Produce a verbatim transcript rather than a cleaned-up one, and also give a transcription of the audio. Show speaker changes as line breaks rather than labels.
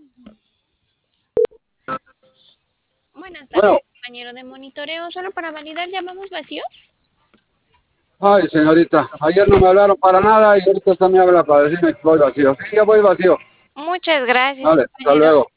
Buenas tardes,
Bueno,
compañero de monitoreo. Solo para validar, ¿llamamos vacío?
ay, señorita, ayer no me hablaron para nada y ahorita usted me habla para decirme que voy vacío. Sí, ya voy vacío.
Muchas gracias,
Vale, hasta
compañero.
luego.